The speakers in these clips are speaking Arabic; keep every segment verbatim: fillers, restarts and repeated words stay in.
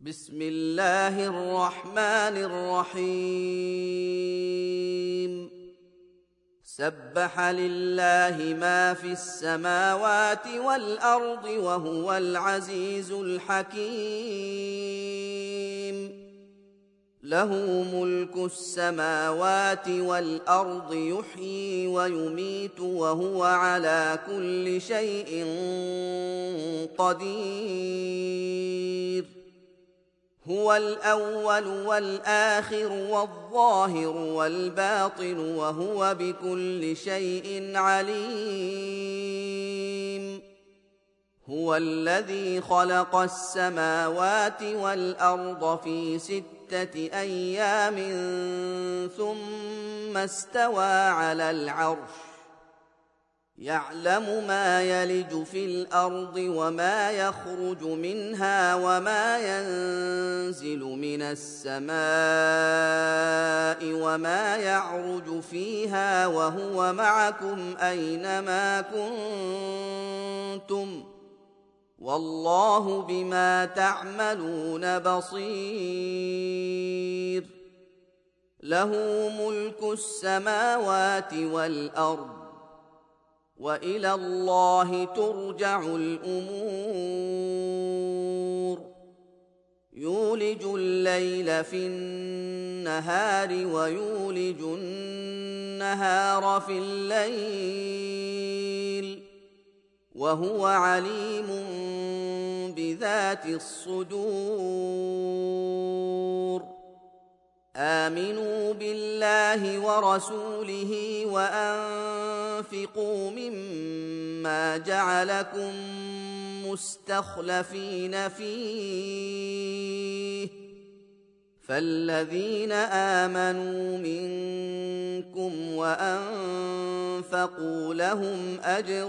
بسم الله الرحمن الرحيم سبح لله ما في السماوات والأرض وهو العزيز الحكيم له ملك السماوات والأرض يحيي ويميت وهو على كل شيء قدير هو الأول والآخر والظاهر والباطن وهو بكل شيء عليم هو الذي خلق السماوات والأرض في ستة أيام ثم استوى على العرش يعلم ما يلج في الأرض وما يخرج منها وما ينزل من السماء وما يعرج فيها وهو معكم أينما كنتم والله بما تعملون بصير له ملك السماوات والأرض وإلى الله ترجع الأمور يولج الليل في النهار ويولج النهار في الليل وهو عليم بذات الصدور آمنوا بالله ورسوله وأنفقوا مما جعلكم مستخلفين فيه فالذين آمنوا منكم وأنفقوا لهم أجر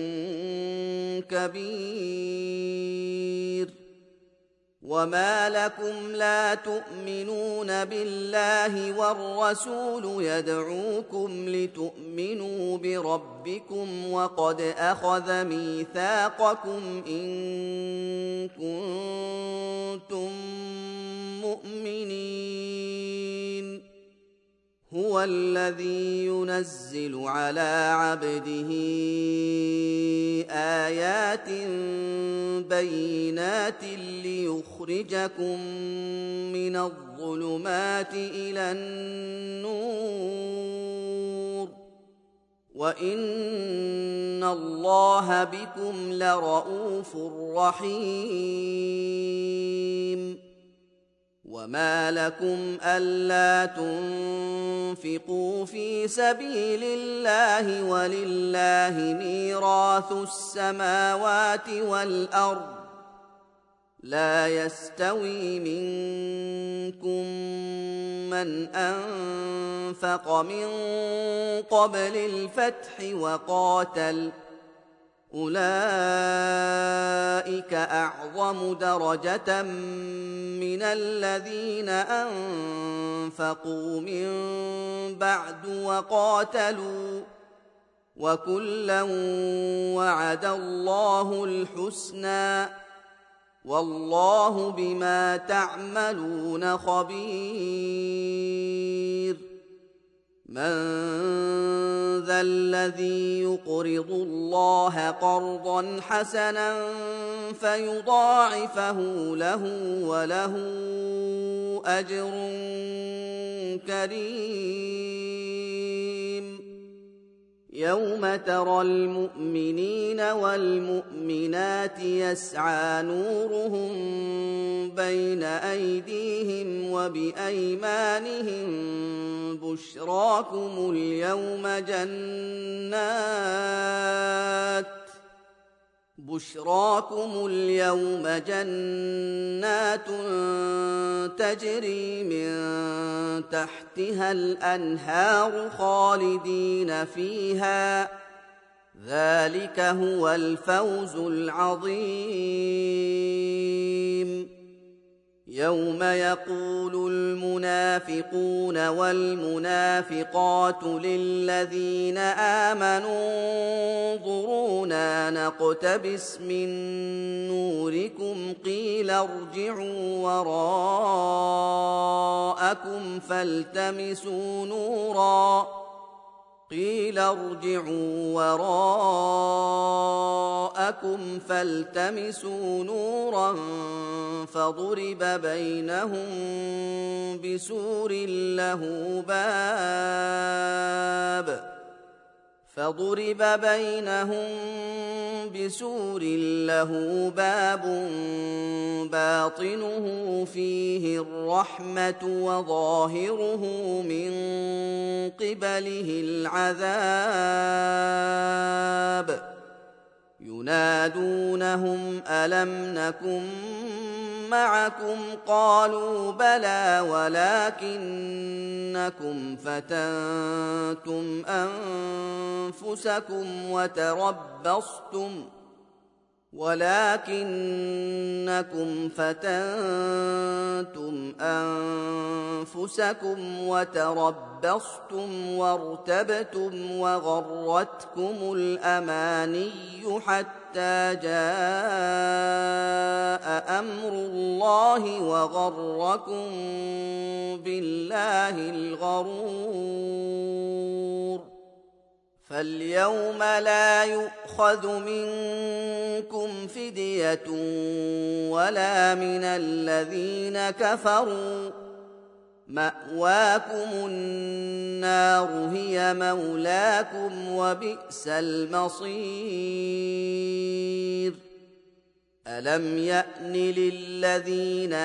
كبير وما لكم لا تؤمنون بالله والرسول يدعوكم لتؤمنوا بربكم وقد أخذ ميثاقكم إن كنتم مؤمنين هو الذي ينزل على عبده آيات بينات ليخرجكم من الظلمات إلى النور وإن الله بكم لرءوف رحيم وما لكم ألا تنفقوا في سبيل الله ولله ميراث السماوات والأرض لا يستوي منكم من أنفق من قبل الفتح وقاتل أولئك أعظم درجة من الذين أنفقوا من بعد وقاتلوا وكلا وعد الله الحسنى والله بما تعملون خبير من ذا الذي يقرض الله قرضا حسنا فيضاعفه له وله أجر كريم يوم ترى المؤمنين والمؤمنات يسعى نورهم بين أيديهم وبأيمانهم بشراكم اليوم جنات بشراكم اليوم جنات تجري من تحتها الأنهار خالدين فيها ذلك هو الفوز العظيم يوم يقول المنافقون والمنافقات للذين آمنوا انظرونا نقتبس من نوركم قيل ارجعوا وراءكم فالتمسوا نورا قيل ارجعوا وراءكم فالتمسوا نورا فضرب بينهم بسور له باب فضرب بينهم بسور له باب باطنه فيه الرحمة وظاهره من قبله العذاب ينادونهم ألم نكن معكم قالوا بلى ولكنكم فتنتم أنفسكم وتربصتم ولكنكم فتنتم أنفسكم وتربصتم وارتبتم وغرتكم الأماني حتى جاء أمر الله وغركم بالله الغرور فاليوم لا يؤخذ منكم فدية ولا من الذين كفروا مأواكم النار هي مولاكم وبئس المصير ألم يأن للذين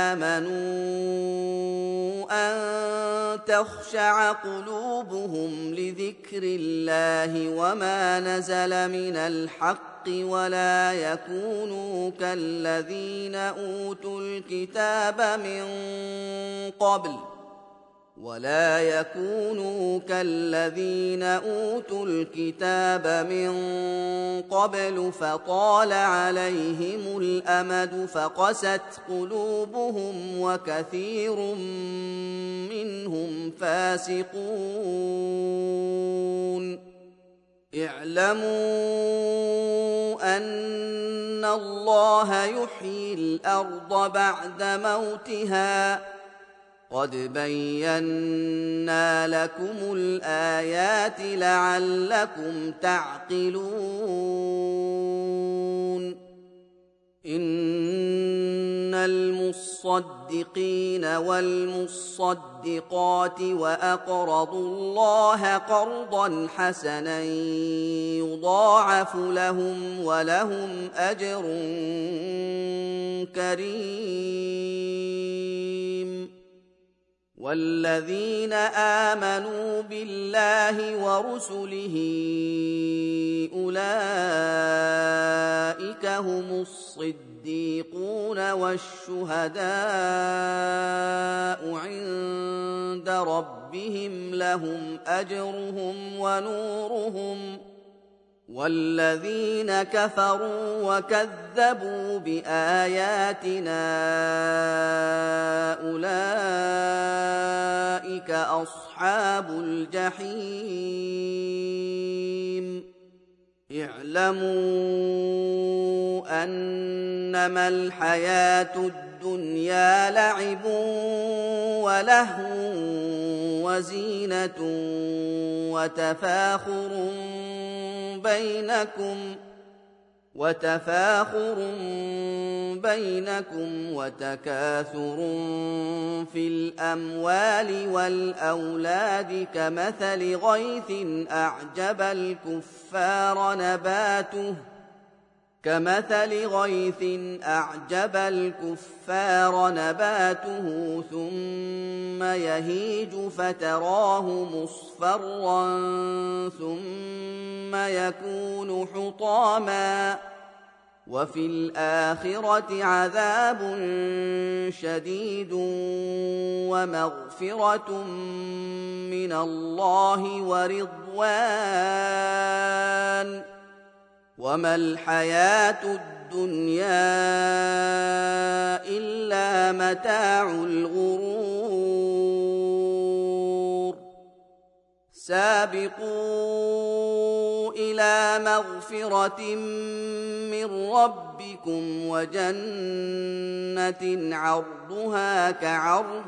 آمنوا أن تخشع قلوبهم لذكر الله وما نزل من الحق ولا يكونوا كالذين أوتوا الكتاب من قبل ولا يكونوا كالذين أوتوا الكتاب من قبل فطال عليهم الأمد فقست قلوبهم وكثير منهم فاسقون اعلموا أن الله يحيي الأرض بعد موتها قد بينا لكم الآيات لعلكم تعقلون إن المصدقين والمصدقات وأقرضوا الله قرضا حسنا يضاعف لهم ولهم أجر كريم والذين آمنوا بالله ورسله أولئك هم الصديقون والشهداء عند ربهم لهم أجرهم ونورهم والذين كفروا وكذبوا بآياتنا أولئك أصحاب الجحيم اعلموا أنما الحياة الدنيا لعب ولهو وزينة وتفاخر بينكم وتفاخر بينكم وتكاثر في الأموال والأولاد كمثل غيث أعجب الكفار نباته كمثل غيث أعجب الكفار نباته ثم يهيج فتراه مصفرا ثم يكون حطاما وفي الآخرة عذاب شديد ومغفرة من الله ورضوان وما الحياة الدنيا إلا متاع الغرور سابقوا إلى مغفرة من ربكم وجنة عرضها كعرض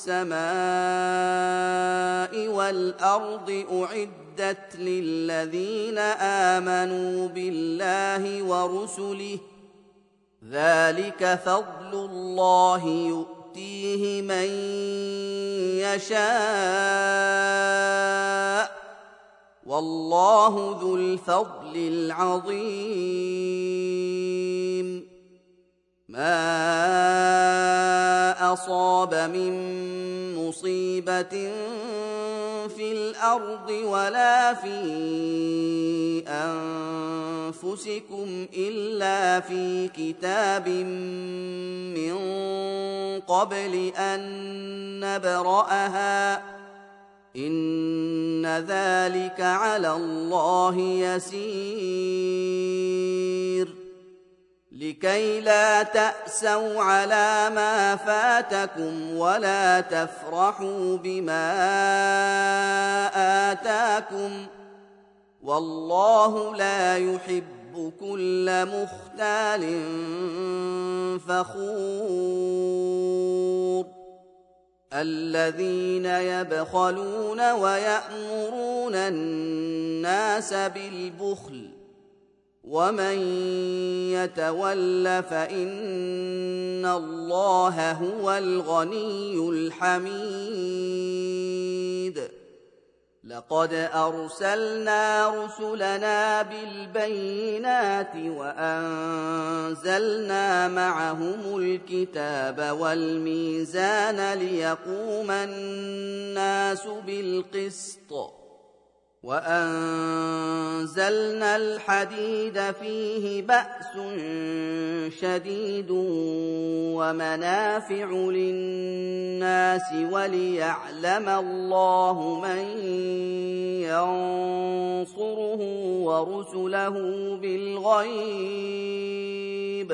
السماء والأرض أعدت للذين آمنوا بالله ورسله ذلك فضل الله يؤتيه من يشاء والله ذو الفضل العظيم ما أصاب من مصيبة في الأرض ولا في أنفسكم إلا في كتاب من قبل أن نبرأها إن ذلك على الله يسير لكي لا تأسوا على ما فاتكم ولا تفرحوا بما آتاكم والله لا يحب كل مختال فخور الذين يبخلون ويأمرون الناس بالبخل ومن يتول فإن الله هو الغني الحميد لقد أرسلنا رسلنا بالبينات وأنزلنا معهم الكتاب والميزان ليقوم الناس بالقسط وأنزلنا الحديد فيه بأس شديد ومنافع للناس وليعلم الله من ينصره ورسله بالغيب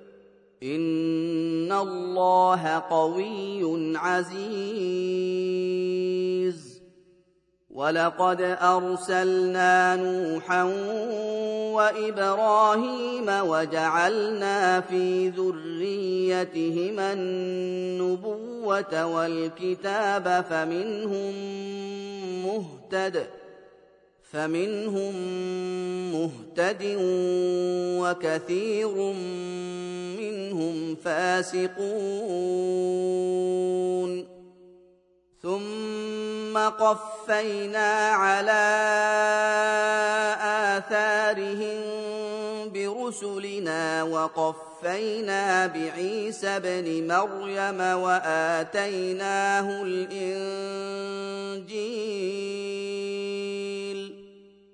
إن الله قوي عزيز ولقد أرسلنا نوحا وإبراهيم وجعلنا في ذريتهما النبوة والكتاب فمنهم مهتد فمنهم مهتد وكثير منهم فاسقون ثم قفينا على آثارهم برسلنا وقفينا بعيسى ابن مريم وآتيناه الإنجيل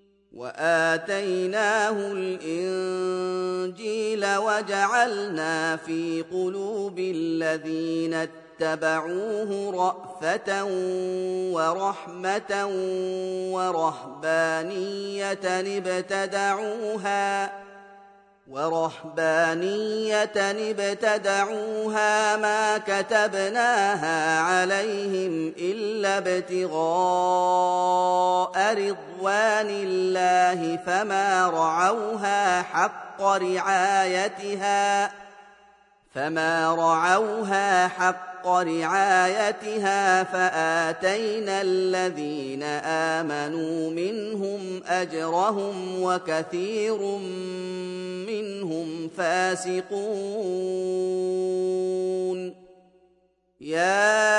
وآتيناه الإنجيل وجعلنا في قلوب الذين اتبعوه رأفة ورحمة ورهبانية ابتدعوها ورهبانية ابتدعوها ما كتبناها عليهم إلا ابتغاء رضوان الله فما رعوها حق رعايتها فما رعوها حق رعايتها فآتينا الذين آمنوا منهم أجرهم وكثير منهم فاسقون يا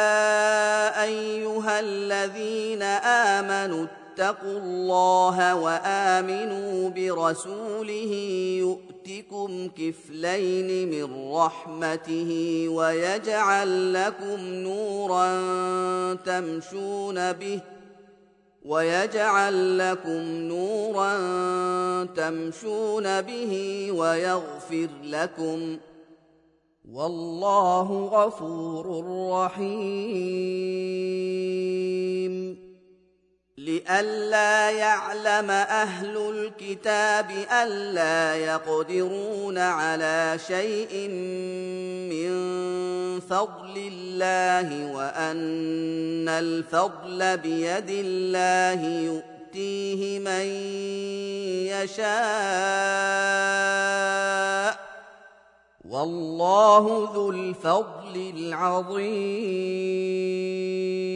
أيها الذين آمنوا اتقوا الله وآمنوا برسوله يؤتكم كفلين من رحمته ويجعل لكم نورا تمشون به ويجعل لكم نورا تمشون به ويغفر لكم والله غفور رحيم لئلا يعلم أهل الكتاب ألا يقدرون على شيء من فضل الله وأن الفضل بيد الله يؤتيه من يشاء والله ذو الفضل العظيم.